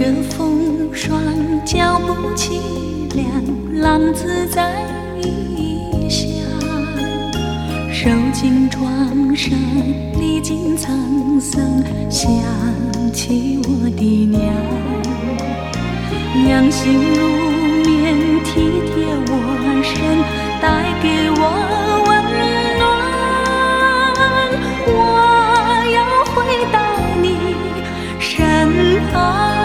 着风霜，脚步凄凉，浪子在异乡。受尽创伤，历经沧桑，想起我的娘。娘心如棉，体贴我身，带给我温暖。我要回到你身旁。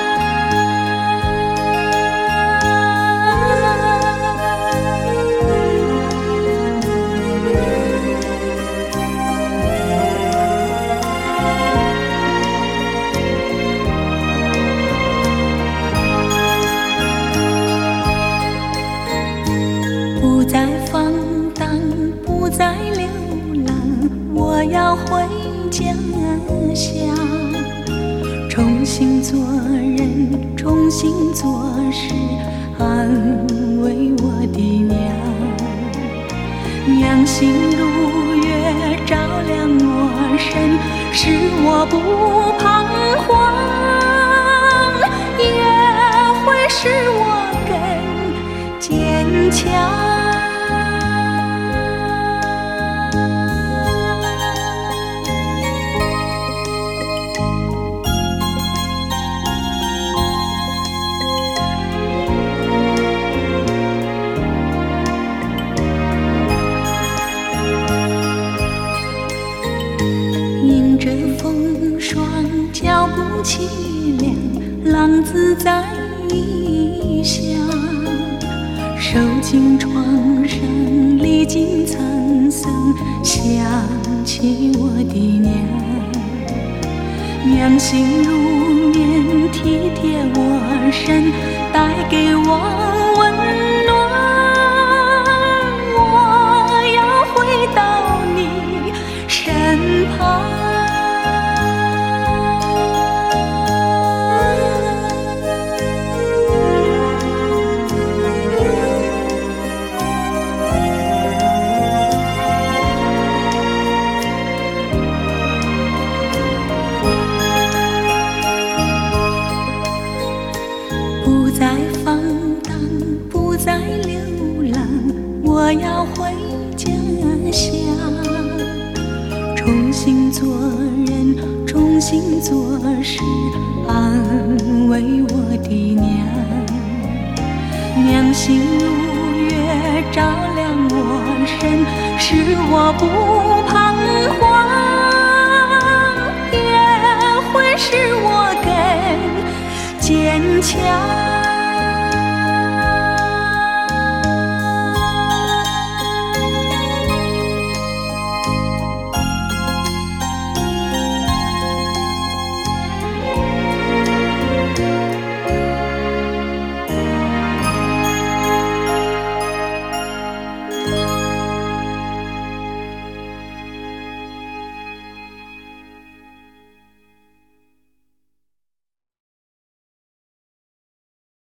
不再放荡，不再流浪，我要回家乡。重新做人，重新做事，安慰我的娘。娘心如月，照亮我身，使我不彷徨，也会使我更坚强。迎着风霜，脚步凄凉，浪子在异乡。受尽创伤，历经沧桑，想起我的娘。娘心如棉，体贴我身，带给我温暖。我要回到你身旁。不再放荡，不再流浪，我要回家乡。重新做人，重新做事，安慰我的娘。娘心如月，照亮我身，使我不彷徨，也会使我更坚强。